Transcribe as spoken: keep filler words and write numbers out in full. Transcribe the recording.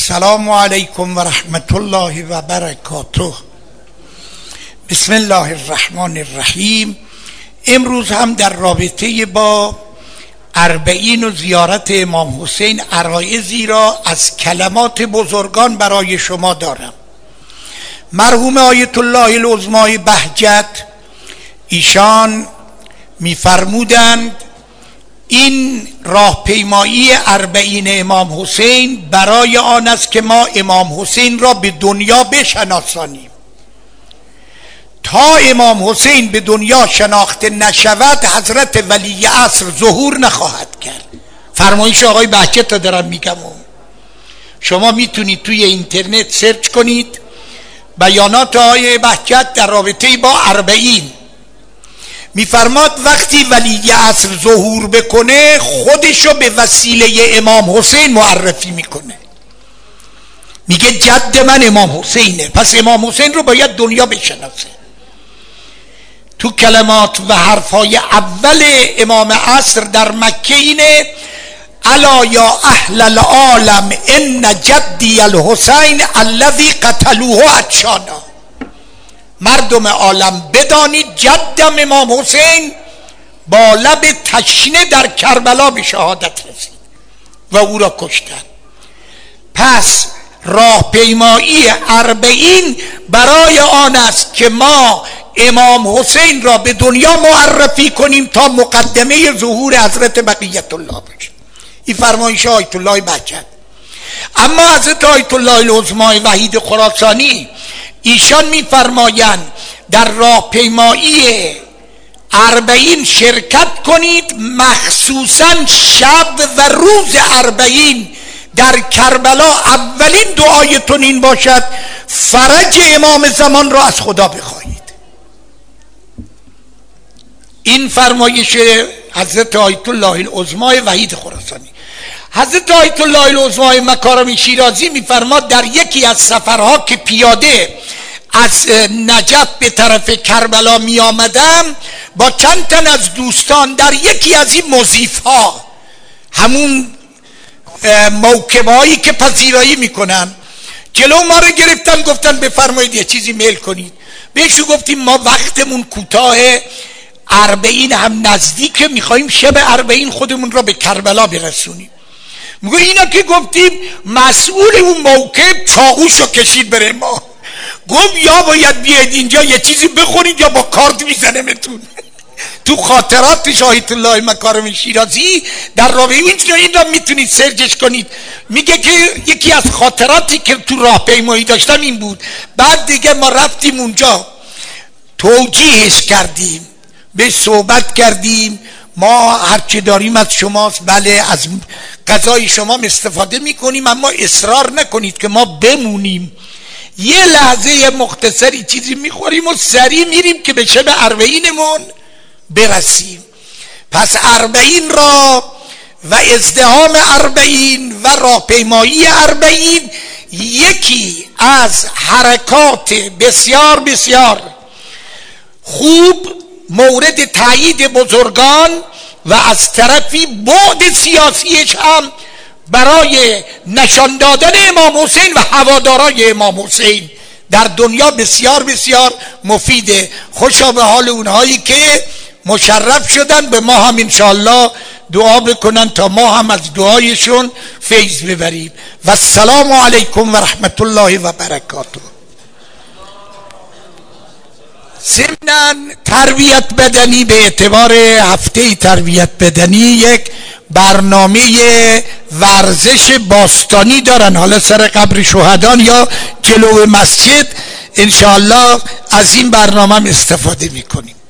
السلام علیکم و رحمت الله و برکاته. بسم الله الرحمن الرحیم. امروز هم در رابطه با اربعین و زیارت امام حسین عرایضی را از کلمات بزرگان برای شما دارم. مرحوم آیت الله العظمای بهجت ایشان می‌فرمودند این راهپیمایی اربعین امام حسین برای آن است که ما امام حسین را به دنیا بشناسانیم. تا امام حسین به دنیا شناخته نشود حضرت ولی عصر ظهور نخواهد کرد. فرمایش آقای بهجت تا دارم میگم. شما میتونید توی اینترنت سرچ کنید بیانات آقای بهجت در رابطه با اربعین. میفرماد وقتی ولی عصر ظهور بکنه خودشو به وسیله امام حسین معرفی میکنه، میگه جد من امام حسینه، پس امام حسین رو باید دنیا بشناسه. تو کلمات و حرفای اول امام عصر در مکه اینه: الا یا اهل العالم ان جدی الحسین الذی قتلوه عطشانا. مردم عالم بدانید جدم امام حسین با لب تشنه در کربلا به شهادت رسید و او را کشتند. پس راهپیمایی اربعین برای آن است که ما امام حسین را به دنیا معرفی کنیم تا مقدمه ظهور حضرت بقیت الله باشه. این فرمایش آیت الله بهجت. اما حضرت آیت الله العظمای وحید خراسانی ایشان میفرمایند در راهپیمایی اربعین شرکت کنید، مخصوصا شب و روز اربعین در کربلا اولین دعایتون این باشد فرج امام زمان را از خدا بخواهید. این فرمایش حضرت آیت الله العظمای وحید خراسانی. حضرت آیت الله العظمای مکارم شیرازی میفرماد در یکی از سفرها که پیاده از نجف به طرف کربلا می آمدم با چند تن از دوستان در یکی از این موزیف ها، همون موکب هایی که پذیرایی میکنن، جلو ما رو گرفتن گفتن بفرمایید یه چیزی میل کنید. بهشون گفتیم ما وقتمون کوتاه، اربعین هم نزدیکه، میخواییم شب اربعین خودمون را به کربلا برسونیم. میگه اینا که گفتیم مسئول اون موکب چاقوشو کشید بره ما، گفت یا باید بیاید اینجا یه چیزی بخورید یا با کارت میزنمتون. تو خاطرات آیت الله مکارم شیرازی در رابطه اینجا این را میتونید سرچش کنید. میگه که یکی از خاطراتی که تو راهپیمایی داشتم این بود، بعد دیگه ما رفتیم اونجا توجیهش کردیم، به صحبت کردیم، ما هرچی داریم از شماست، بله از غذای شما استفاده میکنیم، اما اصرار نکنید که ما بمونیم، یه لحظه مختصری چیزی میخوریم و سریع میریم که به شب اربعینمون برسیم. پس اربعین را و ازدحام اربعین و راهپیمایی اربعین یکی از حرکات بسیار بسیار خوب مورد تایید بزرگان و از طرفی بعد سیاسیش هم برای نشان دادن امام حسین و هوادارای امام حسین در دنیا بسیار بسیار مفیده. خوشا به حال اونهایی که مشرف شدن، به ما هم انشاءالله دعا بکنن تا ما هم از دعایشون فیض ببریم. و السلام علیکم و رحمت الله و برکاته. ضمناً تربیت بدنی به اعتبار هفته تربیت بدنی یک برنامه ورزش باستانی دارن، حالا سر قبر شهدان یا جلو مسجد، انشاءالله از این برنامه استفاده میکنیم.